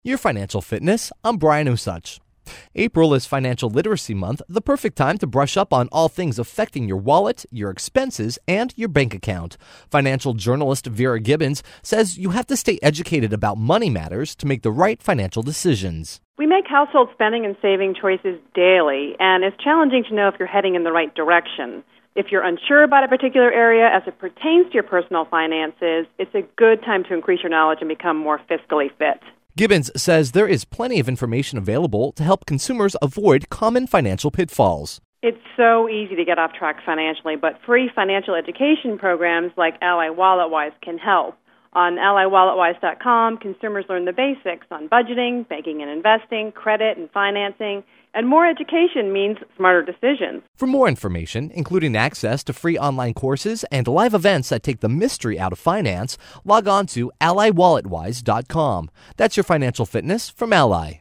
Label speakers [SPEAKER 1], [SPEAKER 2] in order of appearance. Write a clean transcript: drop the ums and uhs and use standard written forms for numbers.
[SPEAKER 1] Your Financial Fitness, I'm Brian Usuch. April is Financial Literacy Month, the perfect time to brush up on all things affecting your wallet, your expenses, and your bank account. Financial journalist Vera Gibbons says you have to stay educated about money matters to make the right financial decisions.
[SPEAKER 2] We make household spending and saving choices daily, and it's challenging to know if you're heading in the right direction. If you're unsure about a particular area as it pertains to your personal finances, it's a good time to increase your knowledge and become more fiscally fit.
[SPEAKER 1] Gibbons says there is plenty of information available to help consumers avoid common financial pitfalls.
[SPEAKER 2] It's so easy to get off track financially, but free financial education programs like Ally WalletWise can help. On AllyWalletWise.com, consumers learn the basics on budgeting, banking and investing, credit and financing, and more education means smarter decisions.
[SPEAKER 1] For more information, including access to free online courses and live events that take the mystery out of finance, log on to AllyWalletWise.com. That's your financial fitness from Ally.